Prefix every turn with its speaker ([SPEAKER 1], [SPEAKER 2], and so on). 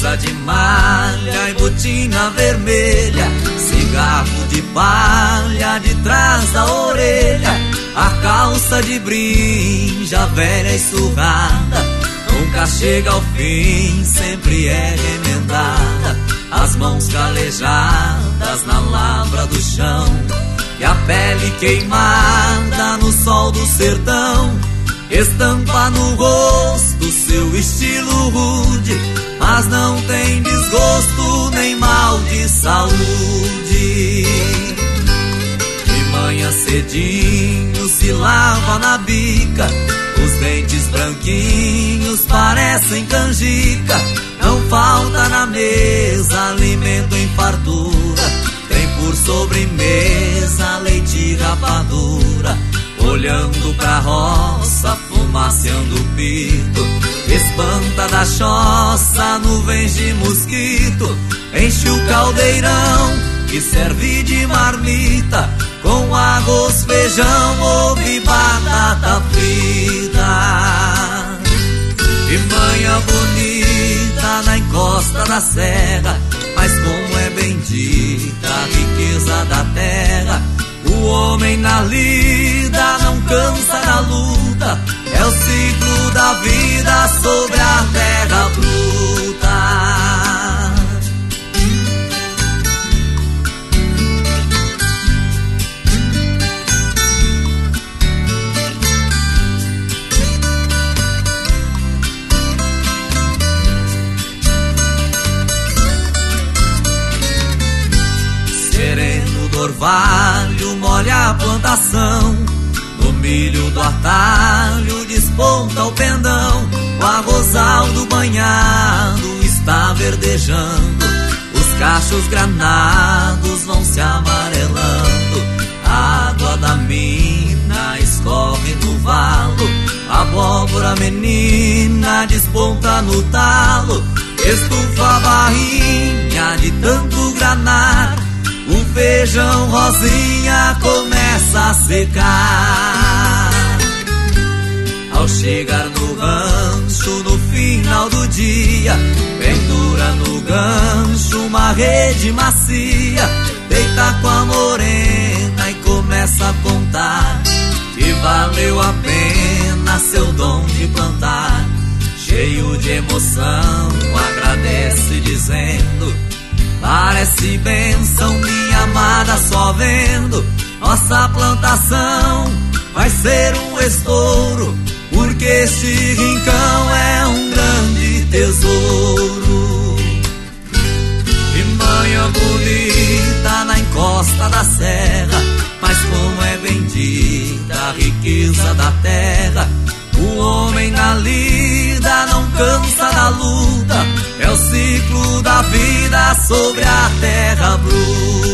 [SPEAKER 1] Camisa de malha e botina vermelha, cigarro de palha de trás da orelha, a calça de brinja velha e surrada, nunca chega ao fim, sempre é remendada. As mãos calejadas na lavra do chão e a pele queimada no sol do sertão estampa no rosto seu estilo rude, mas não tem desgosto nem mal de saúde. De manhã cedinho se lava na bica, os dentes branquinhos parecem canjica. Não falta na mesa alimento em fartura, tem por sobremesa leite e rapadura. Olhando pra roça, fumaceando o pito, espanta da choça nuvens de mosquito. Enche o caldeirão que serve de marmita, com arroz, feijão, ovo e batata frita. De manhã bonita na encosta da serra, mas como é bendita a riqueza da terra. O homem na lida não cansa na luta, é o ciclo da vida sobre a terra bruta. Sereno do orvalho molha a plantação, no milho do atalho desponta o pendão. O arrozal do banhado está verdejando, os cachos granados vão se amarelando. A água da mina escorre no valo, a abóbora menina desponta no talo. Estufa a barrinha de tanto granar, o feijão rosinha começa a secar. Ao chegar no rancho no final do dia, pendura no gancho uma rede macia. Deita com a morena e começa a contar que valeu a pena seu dom de plantar. Cheio de emoção agradece dizendo: parece bênção, minha amada, só vendo. Nossa plantação vai ser um estouro, porque este rincão é um grande tesouro. De manhã bonita na encosta da serra, mas como é bendita a riqueza da terra. O homem na lida não cansa da luta, é o ciclo da vida sobre a terra bruta.